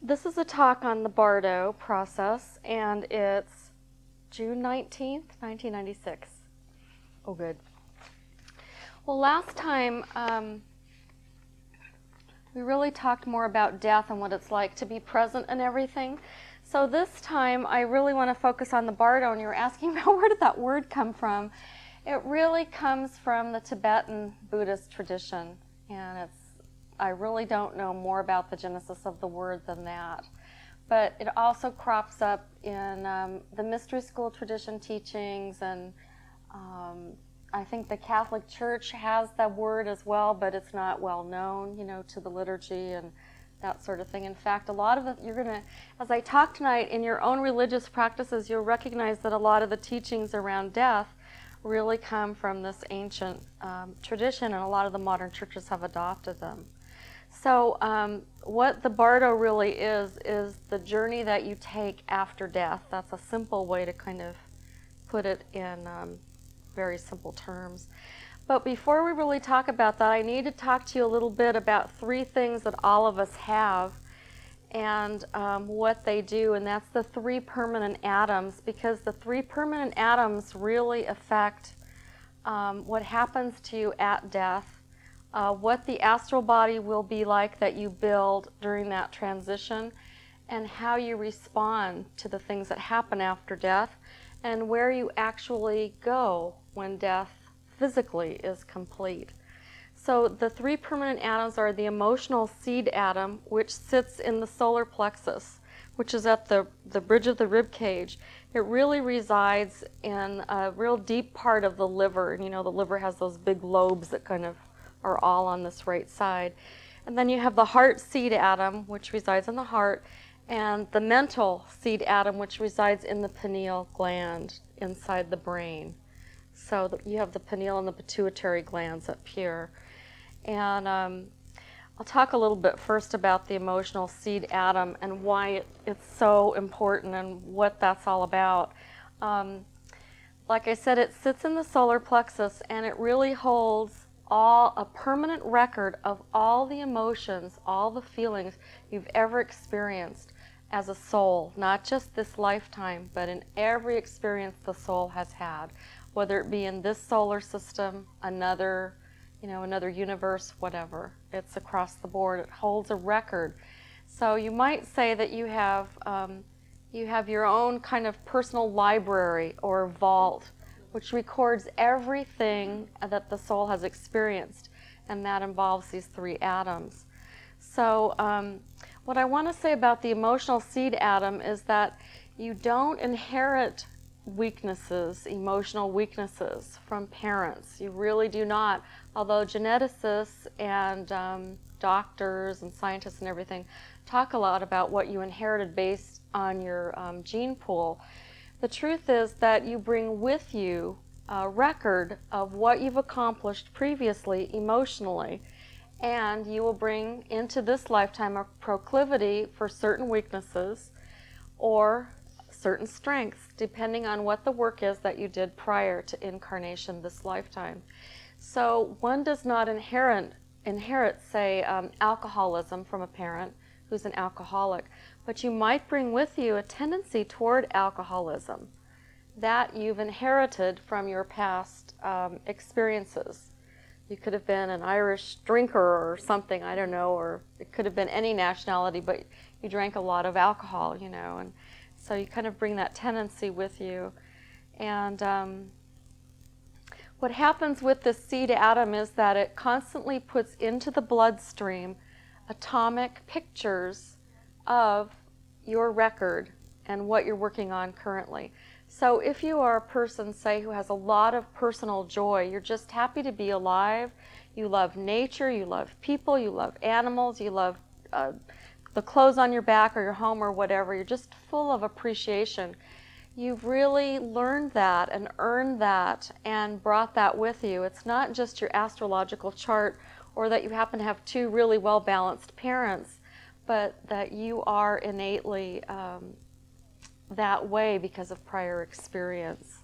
This is a talk on the Bardo process, and it's June 19th, 1996. Oh, good. Well, last time we really talked more about death and what it's like to be present and everything. So this time I really want to focus on the Bardo, and you were asking about where did that word come from. It really comes from the Tibetan Buddhist tradition, and I really don't know more about the genesis of the word than that. But it also crops up in the mystery school tradition teachings, and I think the Catholic Church has that word as well, but it's not well known, to the liturgy and that sort of thing. In fact, a lot of it, as I talk tonight, in your own religious practices, you'll recognize that a lot of the teachings around death really come from this ancient tradition, and a lot of the modern churches have adopted them. So what the Bardo really is the journey that you take after death. That's a simple way to kind of put it in very simple terms. But before we really talk about that, I need to talk to you a little bit about three things that all of us have and what they do, and that's the three permanent atoms, because the three permanent atoms really affect what happens to you at death, what the astral body will be like that you build during that transition, and how you respond to the things that happen after death, and where you actually go when death physically is complete. So the three permanent atoms are the emotional seed atom, which sits in the solar plexus, which is at the bridge of the rib cage. It really resides in a real deep part of the liver. And the liver has those big lobes that kind of are all on this right side. And then you have the heart seed atom, which resides in the heart, and the mental seed atom, which resides in the pineal gland inside the brain. So you have the pineal and the pituitary glands up here. And I'll talk a little bit first about the emotional seed atom and why it's so important and what that's all about. Like I said, it sits in the solar plexus, and it really holds a permanent record of all the emotions, all the feelings you've ever experienced as a soul, not just this lifetime, but in every experience the soul has had, whether it be in this solar system, another universe, whatever. It's across the board. It holds a record. So you might say that you have your own kind of personal library or vault, which records everything that the soul has experienced, and that involves these three atoms. So what I want to say about the emotional seed atom is that you don't inherit weaknesses, emotional weaknesses, from parents. You really do not. Although geneticists and doctors and scientists and everything talk a lot about what you inherited based on your gene pool, the truth is that you bring with you a record of what you've accomplished previously emotionally, and you will bring into this lifetime a proclivity for certain weaknesses or certain strengths, depending on what the work is that you did prior to incarnation this lifetime. So one does not inherit, say, alcoholism from a parent who's an alcoholic, but you might bring with you a tendency toward alcoholism that you've inherited from your past experiences. You could have been an Irish drinker or something, I don't know, or it could have been any nationality, but you drank a lot of alcohol, and so you kind of bring that tendency with you. And what happens with the seed atom is that it constantly puts into the bloodstream atomic pictures of your record and what you're working on currently. So if you are a person, say, who has a lot of personal joy, you're just happy to be alive, you love nature, you love people, you love animals, you love the clothes on your back or your home or whatever, you're just full of appreciation. You've really learned that and earned that and brought that with you. It's not just your astrological chart or that you happen to have two really well-balanced parents, but that you are innately that way because of prior experience.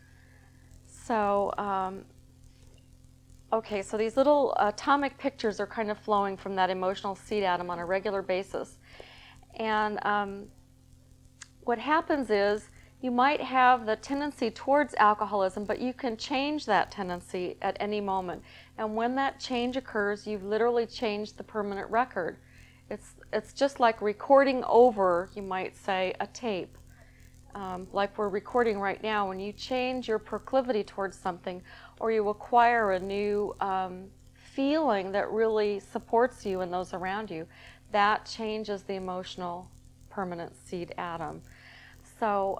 So, okay, so these little atomic pictures are kind of flowing from that emotional seed atom on a regular basis. And what happens is you might have the tendency towards alcoholism, but you can change that tendency at any moment. And when that change occurs, you've literally changed the permanent record. It's just like recording over, you might say, a tape. Like we're recording right now. When you change your proclivity towards something, or you acquire a new feeling that really supports you and those around you, that changes the emotional permanent seed atom. So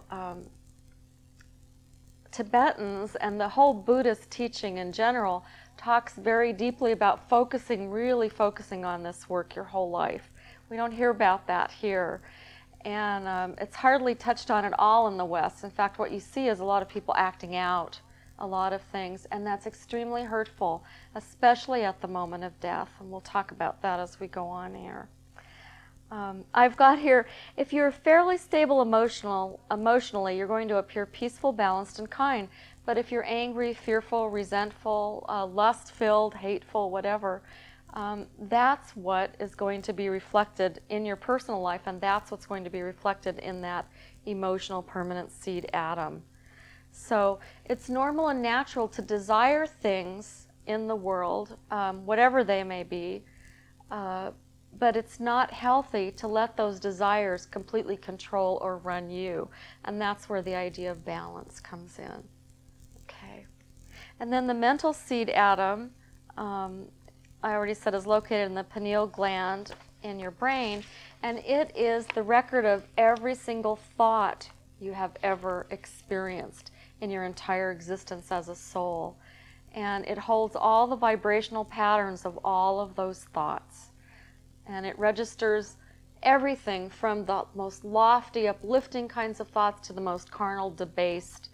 Tibetans and the whole Buddhist teaching in general talks very deeply about really focusing on this work your whole life. We don't hear about that here. And it's hardly touched on at all in the West. In fact, what you see is a lot of people acting out a lot of things, and that's extremely hurtful, especially at the moment of death. And we'll talk about that as we go on here. I've got here, if you're fairly stable emotionally, you're going to appear peaceful, balanced, and kind. But if you're angry, fearful, resentful, lust-filled, hateful, whatever, that's what is going to be reflected in your personal life, and that's what's going to be reflected in that emotional permanent seed atom. So it's normal and natural to desire things in the world, whatever they may be, but it's not healthy to let those desires completely control or run you. And that's where the idea of balance comes in. Okay. And then the mental seed atom, I already said, is located in the pineal gland in your brain, and it is the record of every single thought you have ever experienced in your entire existence as a soul. And it holds all the vibrational patterns of all of those thoughts. And it registers everything from the most lofty, uplifting kinds of thoughts to the most carnal, debased,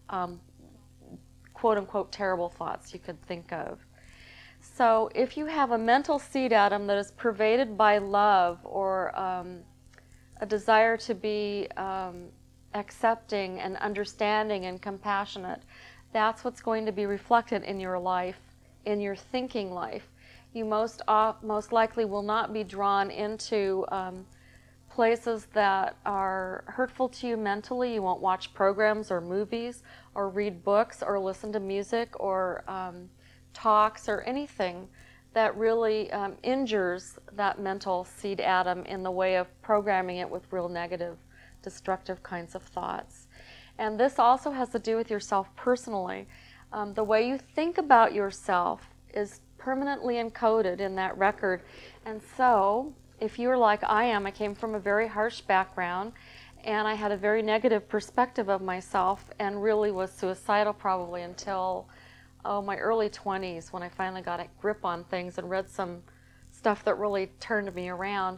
quote-unquote terrible thoughts you could think of. So if you have a mental seed atom that is pervaded by love or a desire to be accepting and understanding and compassionate, that's what's going to be reflected in your life, in your thinking life. You most likely will not be drawn into places that are hurtful to you mentally. You won't watch programs or movies or read books or listen to music or talks or anything that really injures that mental seed atom in the way of programming it with real negative, destructive kinds of thoughts. And this also has to do with yourself personally. The way you think about yourself is permanently encoded in that record. And so, if you're like I am, I came from a very harsh background, and I had a very negative perspective of myself and really was suicidal probably until my early 20s, when I finally got a grip on things and read some stuff that really turned me around.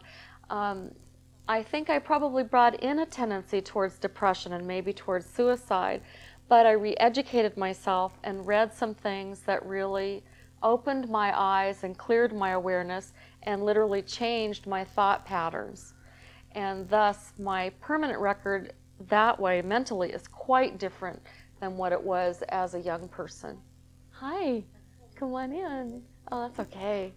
I think I probably brought in a tendency towards depression and maybe towards suicide, but I re-educated myself and read some things that really opened my eyes and cleared my awareness and literally changed my thought patterns. And thus, my permanent record that way mentally is quite different than what it was as a young person. Hi, come on in. Oh, that's okay.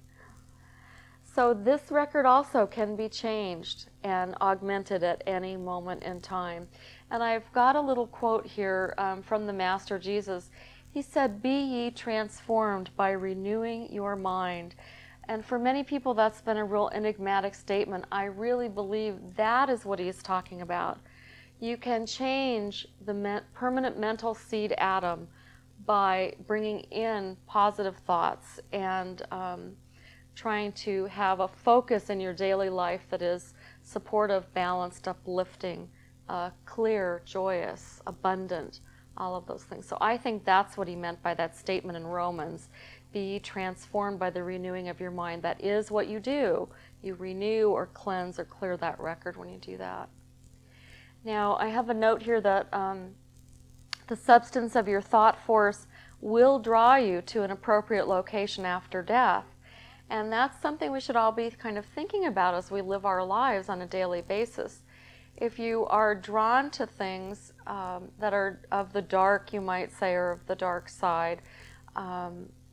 So this record also can be changed and augmented at any moment in time. And I've got a little quote here from the Master Jesus. He said, "Be ye transformed by renewing your mind." And for many people, that's been a real enigmatic statement. I really believe that is what he's talking about. You can change the permanent mental seed atom by bringing in positive thoughts and trying to have a focus in your daily life that is supportive, balanced, uplifting, clear, joyous, abundant, all of those things. So I think that's what he meant by that statement in Romans. Be transformed by the renewing of your mind. That is what you do. You renew or cleanse or clear that record when you do that. Now, I have a note here that the substance of your thought force will draw you to an appropriate location after death. And that's something we should all be kind of thinking about as we live our lives on a daily basis. If you are drawn to things that are of the dark, you might say, or of the dark side,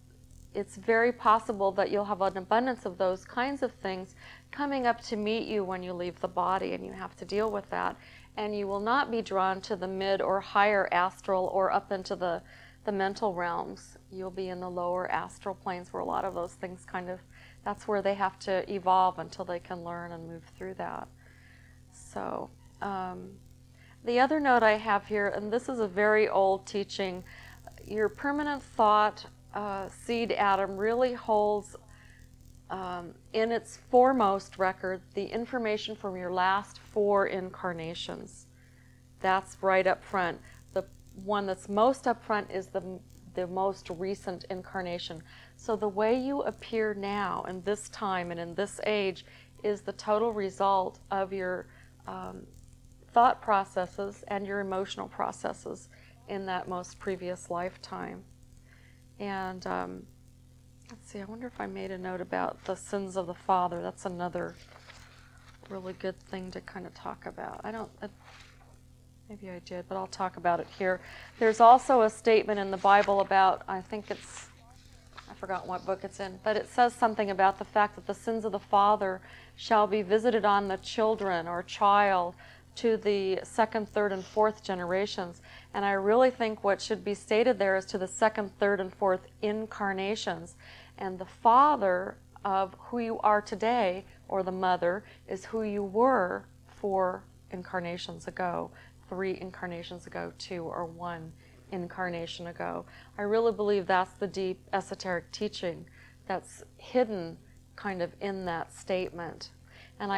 it's very possible that you'll have an abundance of those kinds of things coming up to meet you when you leave the body, and you have to deal with that. And you will not be drawn to the mid or higher astral or up into the mental realms. You'll be in the lower astral planes where a lot of those things that's where they have to evolve until they can learn and move through that. So the other note I have here, and this is a very old teaching, your permanent thought seed atom really holds in its foremost record the information from your last 4 incarnations. That's right up front. The one that's most up front is the most recent incarnation. So the way you appear now in this time and in this age is the total result of your thought processes and your emotional processes in that most previous lifetime. And let's see, I wonder if I made a note about the sins of the father. That's another really good thing to kind of talk about. Maybe I did, but I'll talk about it here. There's also a statement in the Bible about, I forgot what book it's in, but it says something about the fact that the sins of the father shall be visited on the children or child to the 2nd, 3rd, and 4th generations. And I really think what should be stated there is to the 2nd, 3rd, and 4th incarnations. And the father of who you are today, or the mother, is who you were 4 incarnations ago, 3 incarnations ago, 2 or 1 incarnation ago. I really believe that's the deep esoteric teaching that's hidden kind of in that statement. And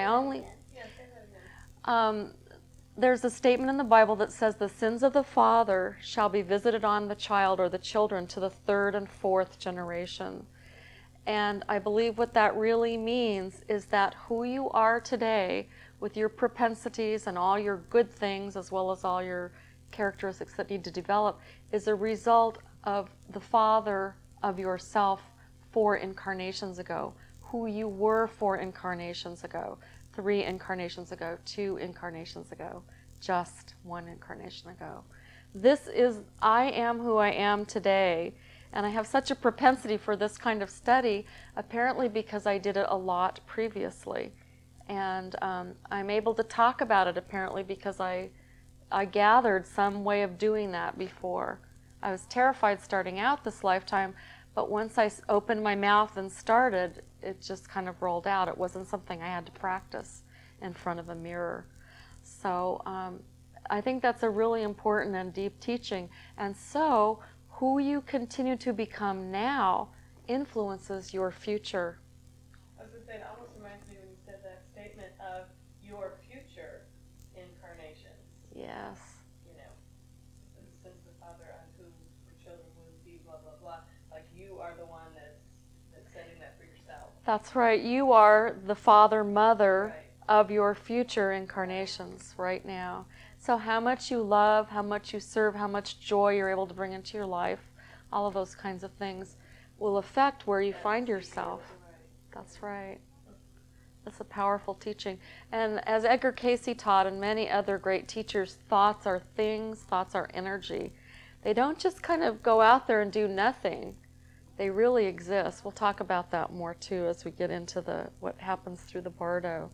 there's a statement in the Bible that says the sins of the father shall be visited on the child or the children to the 3rd and 4th generation. And I believe what that really means is that who you are today, with your propensities and all your good things as well as all your characteristics that need to develop, is a result of the father of yourself 4 incarnations ago, who you were 4 incarnations ago, 3 incarnations ago, 2 incarnations ago, just 1 incarnation ago. I am who I am today, and I have such a propensity for this kind of study, apparently because I did it a lot previously. And I'm able to talk about it apparently because I gathered some way of doing that before. I was terrified starting out this lifetime, but once I opened my mouth and started, it just kind of rolled out. It wasn't something I had to practice in front of a mirror. So I think that's a really important and deep teaching. And so who you continue to become now influences your future. I was going to say, it almost reminds me when you said that statement of your future incarnations. Yes. You know, since the father on who the children would be, blah, blah, blah. Like you are the one that's setting that for yourself. That's right. You are the father, mother Right. of your future incarnations right now. So how much you love, how much you serve, how much joy you're able to bring into your life, all of those kinds of things will affect where you find yourself. That's right. That's a powerful teaching. And as Edgar Cayce taught, and many other great teachers, thoughts are things, thoughts are energy. They don't just kind of go out there and do nothing. They really exist. We'll talk about that more too as we get into what happens through the bardo.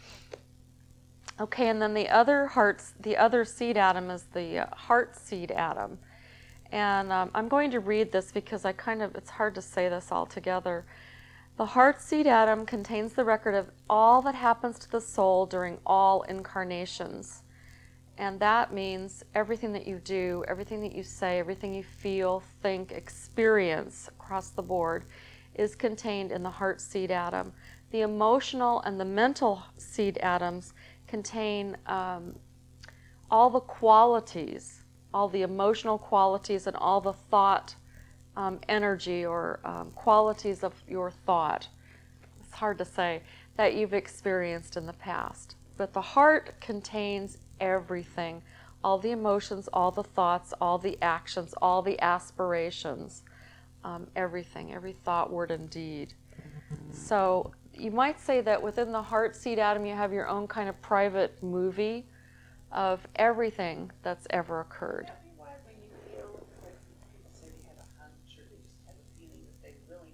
Okay, and then the other seed atom is the heart seed atom. And I'm going to read this because it's hard to say this all together. The heart seed atom contains the record of all that happens to the soul during all incarnations. And that means everything that you do, everything that you say, everything you feel, think, experience across the board is contained in the heart seed atom. The emotional and the mental seed atoms contain all the qualities, all the emotional qualities and all the thought energy or qualities of your thought. It's hard to say, that you've experienced in the past. But the heart contains everything, all the emotions, all the thoughts, all the actions, all the aspirations, everything, every thought, word, and deed. So you might say that within the heart seed atom you have your own kind of private movie of everything that's ever occurred. Why when you feel like people say they have a hunch or they just have a feeling that they really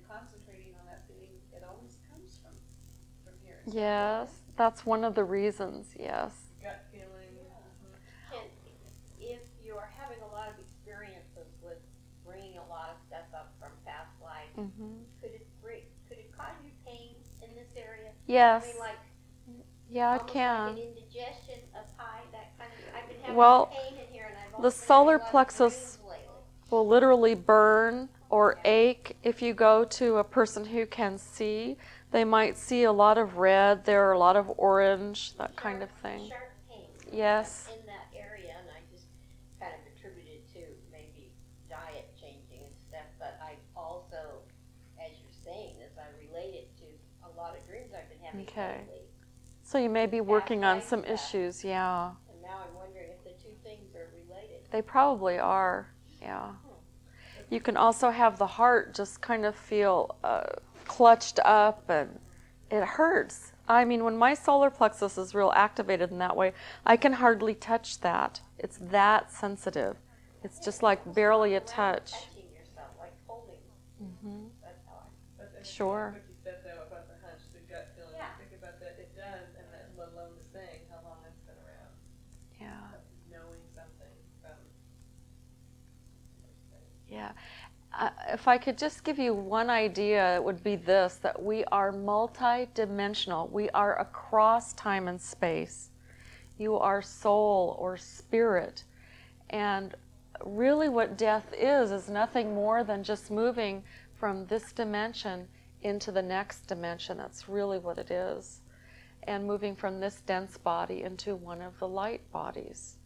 concentrating on that feeling, it always comes from here. Yes, that's one of the reasons, yes. Gut feeling. And if you're having a lot of experiences with bringing a lot of stuff up from past life, could it cause you pain in this area? Yes. I mean, like, yeah, it almost can. like an indigestion of high, that kind of. I've been having pain in here, and I've the also been solar having a lot of plexus dreams lately. will literally burn or ache if you go to a person who can see. They might see a lot of red, there are a lot of orange, that kind of thing. Sharp pain. Yes. In that area, and I just kind of attributed to maybe diet changing and stuff, but I also, as you're saying this, I relate it to a lot of dreams I've been having lately. So you may be working on life some stuff. issues, yeah. And now I'm wondering if the two things are related. They probably are, yeah. You can also have the heart just kind of feel clutched up, and it hurts. I mean, when my solar plexus is real activated in that way, I can hardly touch that. It's that sensitive. It's just like barely a touch. Touching yourself, like holding. That's how I. Sure. What you said though about the hunch, the gut feeling. Yeah. Think about that. It does, and that, let alone the saying, how long it's been around. Yeah. Knowing something from. Yeah. If I could just give you one idea, it would be this, that we are multi-dimensional. We are across time and space. You are soul or spirit. And really what death is nothing more than just moving from this dimension into the next dimension. That's really what it is. And moving from this dense body into one of the light bodies.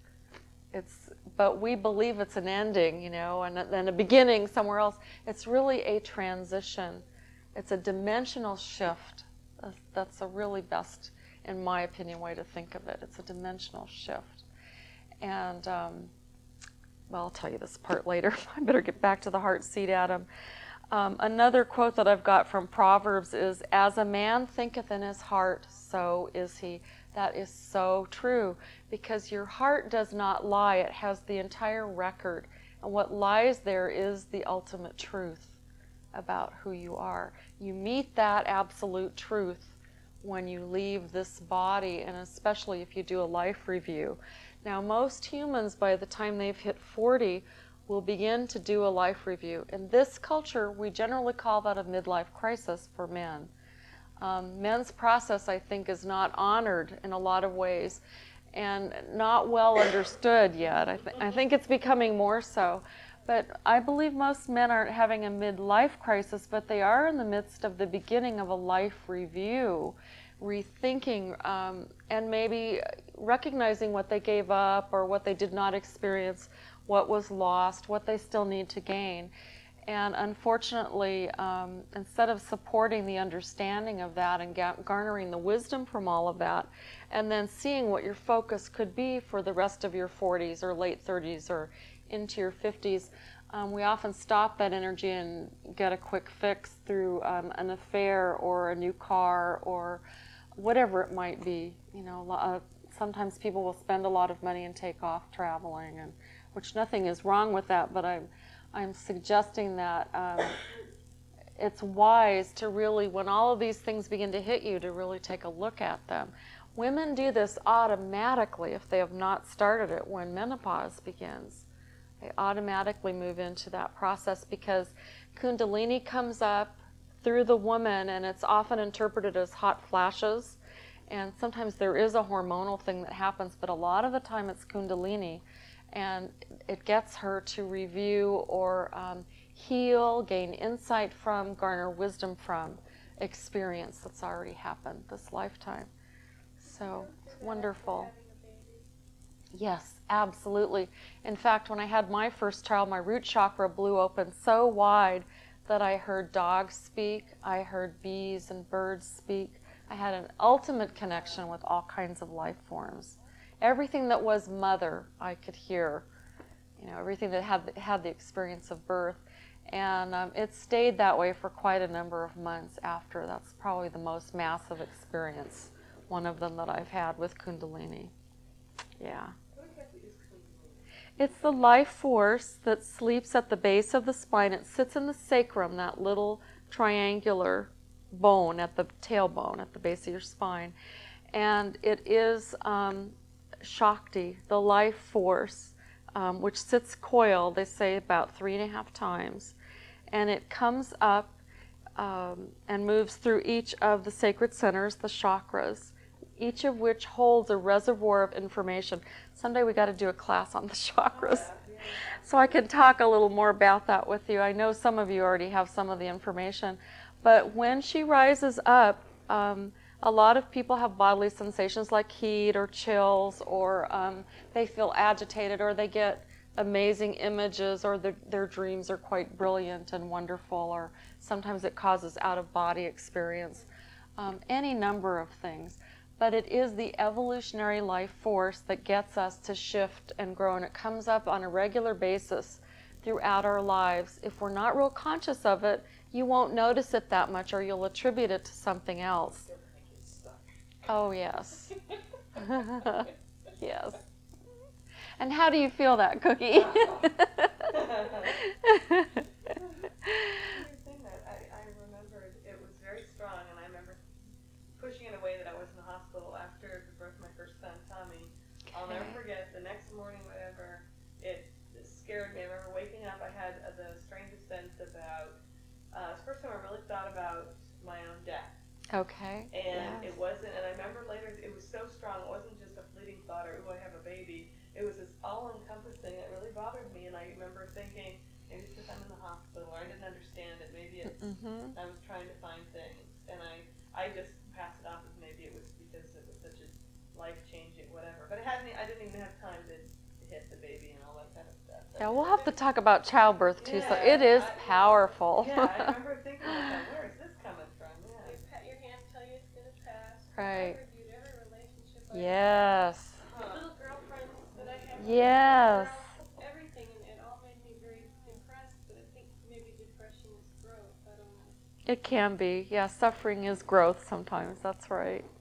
But we believe it's an ending, and then a beginning somewhere else. It's really a transition. It's a dimensional shift. That's a really best, in my opinion, way to think of it. It's a dimensional shift. And, well, I'll tell you this part later. I better get back to the heart seat, Adam. Another quote that I've got from Proverbs is, "As a man thinketh in his heart, so is he." That is so true, because your heart does not lie. It has the entire record. And what lies there is the ultimate truth about who you are. You meet that absolute truth when you leave this body, and especially if you do a life review. Now, most humans, by the time they've hit 40, will begin to do a life review. In this culture, we generally call that a midlife crisis for men. Men's process, I think, is not honored in a lot of ways and not well understood yet. I think it's becoming more so. But I believe most men aren't having a midlife crisis, but they are in the midst of the beginning of a life review, rethinking, and maybe recognizing what they gave up or what they did not experience, what was lost, what they still need to gain. And unfortunately, instead of supporting the understanding of that and garnering the wisdom from all of that, and then seeing what your focus could be for the rest of your 40s or late 30s or into your 50s, we often stop that energy and get a quick fix through an affair or a new car or whatever it might be. Sometimes people will spend a lot of money and take off traveling, and which nothing is wrong with that, but I'm suggesting that it's wise to really, when all of these things begin to hit you, to really take a look at them. Women do this automatically if they have not started it when menopause begins. They automatically move into that process because Kundalini comes up through the woman, and it's often interpreted as hot flashes. And sometimes there is a hormonal thing that happens, but a lot of the time it's Kundalini. And it gets her to review or heal, gain insight from, garner wisdom from experience that's already happened this lifetime. So it's wonderful. Yes, absolutely. In fact, when I had my first child, my root chakra blew open so wide that I heard dogs speak, I heard bees and birds speak. I had an ultimate connection with all kinds of life forms. Everything that was mother, I could hear. Everything that had the experience of birth. And it stayed that way for quite a number of months after. That's probably the most massive experience, one of them that I've had with Kundalini. Yeah. What exactly is Kundalini? It's the life force that sleeps at the base of the spine. It sits in the sacrum, that little triangular bone at the tailbone, at the base of your spine. And it is Shakti, the life force, which sits coiled, they say, about 3.5 times. And it comes up and moves through each of the sacred centers, the chakras, each of which holds a reservoir of information. Someday we got to do a class on the chakras. So I can talk a little more about that with you. I know some of you already have some of the information. But when she rises up, a lot of people have bodily sensations like heat or chills, or they feel agitated, or they get amazing images, or their dreams are quite brilliant and wonderful, or sometimes it causes out-of-body experience. Any number of things. But it is the evolutionary life force that gets us to shift and grow, and it comes up on a regular basis throughout our lives. If we're not real conscious of it, you won't notice it that much, or you'll attribute it to something else. Oh, yes. Yes. And how do you feel that, Cookie? I remembered it was very strong, and I remember pushing it away that I was in the hospital after the birth of my first son, Tommy. I'll never forget the next morning, whatever, it scared me. I remember waking up, I had the strangest sense about, it's the first time I really thought about my own death. Okay. And it wasn't, and I remember later, it was so strong, it wasn't just a fleeting thought or, ooh, I have a baby. It was this all-encompassing, it really bothered me, and I remember thinking, maybe it's because I'm in the hospital, or I didn't understand it, maybe it's, I was trying to find things, and I just passed it off as maybe it was because it was such a life-changing whatever, but I didn't even have time to hit the baby and all that kind of stuff. Yeah, we'll have to talk about childbirth too, so it is powerful. Yeah, I remember thinking about that, where is this coming from? Yeah. You pat your hand, tell you it's going to pass. Right. I reviewed every relationship I Yes. had. Little girlfriends that I had. Yes. Everything, and it all made me very depressed, but I think maybe depression is growth. I don't know. It can be. Yeah, suffering is growth sometimes. That's right.